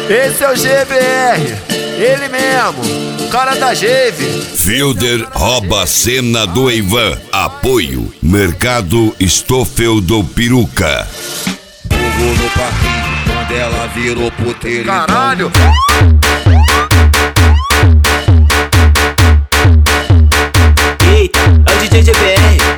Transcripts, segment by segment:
Esse é o GBR, ele mesmo, cara da Geve. Fielder rouba a cena do Ivan. Apoio Mercado Stoffel do Peruca. Fogo no parquinho, quando ela virou puteiro. Caralho! Eita, é o DJ GBR.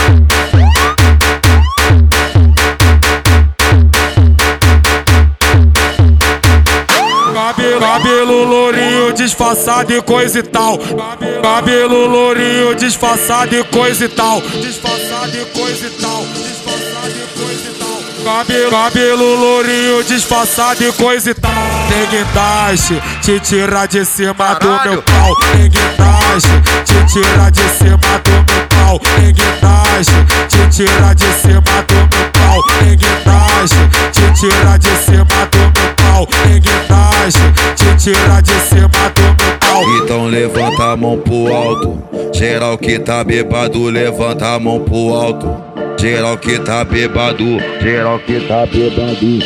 Cabelo lourinho, disfarçado e coisa e tal. Cabelo lourinho, disfarçado e coisa e tal. Disfarçado e coisa e tal. Disfarçado e coisa e tal. Cabelo lourinho, disfarçado e coisa e tal. Tem guindaste, te tira de cima do meu pau. Tem guindaste, te tira de cima do meu pau. Tem guindaste, te tira de cima do meu pau. Tem guindaste, te tira de cima do meu pau. Tem guindaste, te tira de cima do meu pau. Então levanta a mão pro alto. Geral que tá bebado, levanta a mão pro alto. Geral que tá bebado, geral que tá bebado.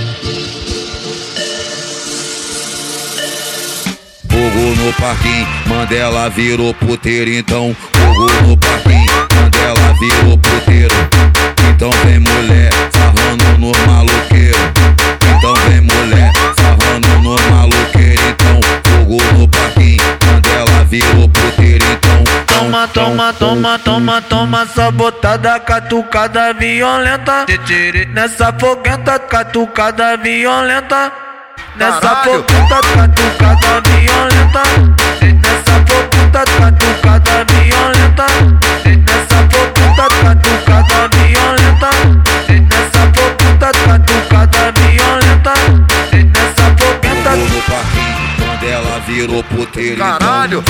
Fogo no parquinho, Mandela virou puteiro. Então fogo no parquinho, Mandela virou puteiro. Então vem mulher, sarrando no maloqueiro. Então vem mulher, sarrando no maloqueiro. Então fogo no parquinho, Mandela virou puteiro. Então toma, toma, toma, toma, toma, sabotada, catucada violenta. Nessa foguenta, catucada violenta. Nessa foguenta, catucada violenta. Nessa foguenta, catucada violenta. Nessa foguenta, catucada violenta. Nessa foguenta, catucada violenta. Nessa foguenta. no parquinho, Mandela virou puteiro. Caralho!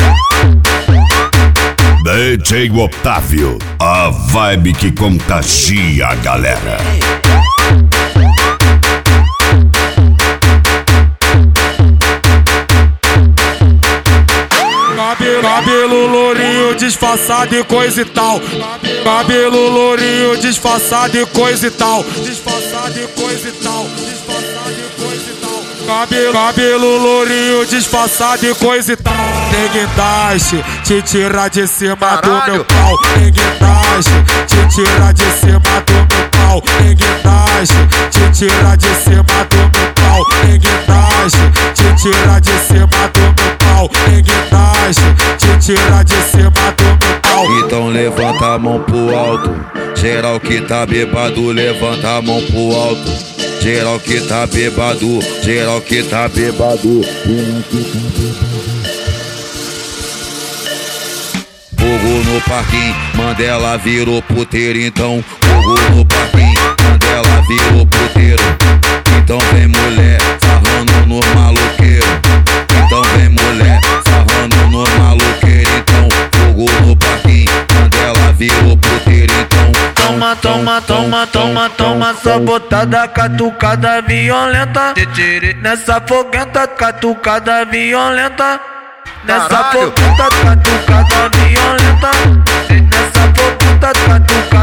DJ Otávio, a vibe que contagia a galera. Cabelo lourinho, disfarçado e coisa e tal. Cabelo lourinho, disfarçado e coisa e tal. Disfarçado e coisa e tal. Disfarçado e coisa e tal. Cabelo lourinho, disfarçado e coisa e tal. Tem guindaste, te tira de cima do meu pau. Tem guindaste, te tira de cima do meu pau. Tem guindaste, te tira de cima do meu pau. Tem guindaste, te tira de cima do meu pau. Tem guindaste, te tira de cima do meu pau. Então levanta a mão pro alto. Geral que tá bebado, levanta a mão pro alto. Geral que tá bebado, geral que tá bebado. Fogo no parquinho, Mandela virou puteiro. Então fogo no parquinho, Mandela virou puteiro. Então vem mulher, sarrando no maloqueiro. Então vem mulher, sarrando no maloqueiro. Então fogo no parquinho, Mandela virou puteiro. Então toma, toma, toma, toma, toma, sabotada, catucada violenta. Nessa foguenta, catucada violenta. Nessa foguenta, catucada violenta. Nessa foguenta, catucada